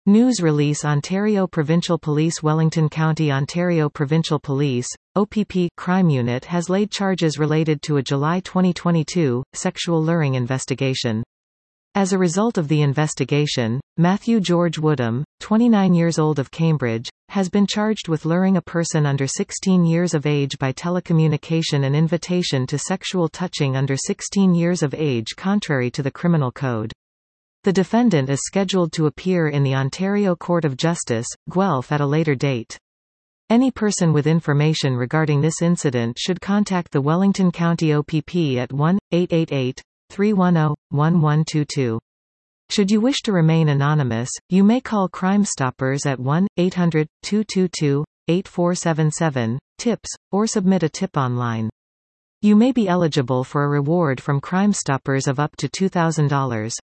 News release Ontario Provincial Police Wellington County Ontario Provincial Police, OPP Crime Unit has laid charges related to a July 2022, sexual luring investigation. As a result of the investigation, Matthew George Woodham, 29 years old of Cambridge, has been charged with luring a person under 16 years of age by telecommunication and invitation to sexual touching under 16 years of age contrary to the Criminal Code. The defendant is scheduled to appear in the Ontario Court of Justice, Guelph at a later date. Any person with information regarding this incident should contact the Wellington County OPP at 1-888-310-1122. Should you wish to remain anonymous, you may call Crime Stoppers at 1-800-222-8477, TIPS, or submit a tip online. You may be eligible for a reward from Crime Stoppers of up to $2,000.